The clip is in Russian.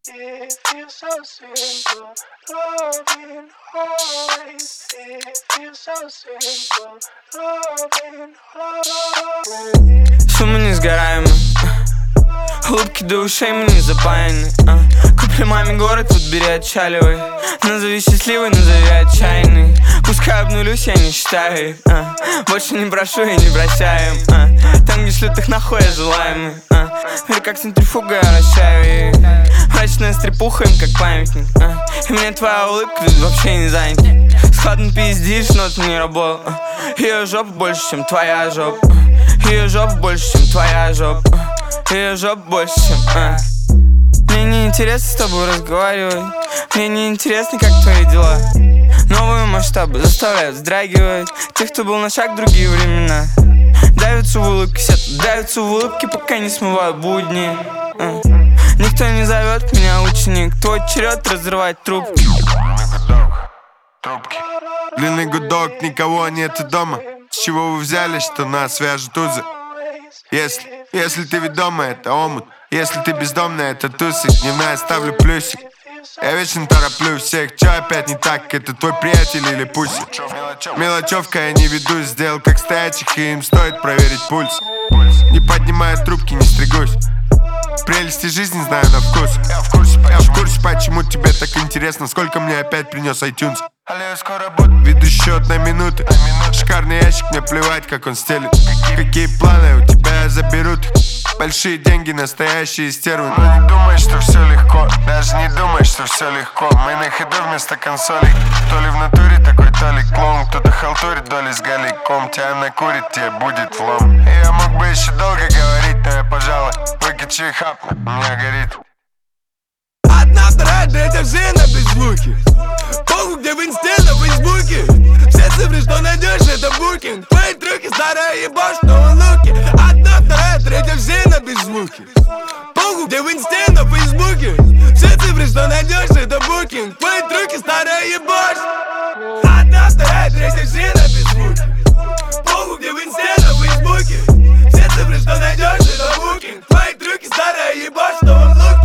It feels so simple, loving always. It feels so simple, loving always. Шумы несгораемы, улыбки до ушей мы не запаяны. Купи маме город, тут бери отчаливай. Назови счастливый, назови отчаянный. Пускай обнулюсь, я не считаю их. Больше не прошу и не прощаем. Там, где шлют их нахуй, я желаемый. Мир как центрифуга, я вращаю их. Мрачная стрепуха им как памятник. И мне твоя улыбка тут вообще не занята. Складно пиздишь, но это не работа. Ее жопа больше, чем твоя жопа. Ее жопа больше, чем твоя жопа. Ее жопа больше, чем... Мне не интересно с тобой разговаривать. Мне не интересно, как твои дела. Новые масштабы заставляют вздрагивать тех, кто был на шаг в другие времена. Давятся в улыбки, давятся в улыбки, пока не смывают будни. Никто не зовет меня ученик. Твой черед разрывать трубки. Длинный гудок, никого нету дома. С чего вы взяли, что нас свяжут узы? Если ты ведома, это омут. Если ты бездомная, это тусик. Дневная ставлю плюсик. Я вечно тороплю всех. Чё опять не так? Это твой приятель или пусик? Мелочевка, я не ведусь. Сделал как стоячих, и им стоит проверить пульс. Не поднимая трубки, не стригусь. Прелести жизни знаю на вкус. Я в курсе, почему тебе так интересно. Сколько мне опять принес iTunes. Веду счет на минуты. Шикарный ящик, мне плевать, как он стелит. Какие планы у тебя заберут? Большие деньги, настоящие стервы. Но не думай, что все легко. Даже не думай, что все легко. Мы на ходу вместо консолей. То ли в натуре такой, то ли клоун. Кто-то халтурит доли с галиком. Тебя накурит, тебе будет влом. И я мог бы еще долго говорить, но я, пожалуй, выкачу и хапну, у меня горит. Одна, вторая, третья, все на беззвуке. Похуй, где в инсте, на фейсбуке. Все цифры, что найдешь, это букинг. Твои трюки, старая ебашь, но луки. Одна, вторая, третья, все на беззвуке. Похуй, где в инсте, на фейсбуке. Все цифры, что найдешь, это букинг. Твои трюки, старая ебашь. Одна, вторая, третья, все на беззвуке. Похуй, где в инсте, на фейсбуке. Все цифры, что найдешь, это букинг. Твои трюки, старая ебашь, но луки.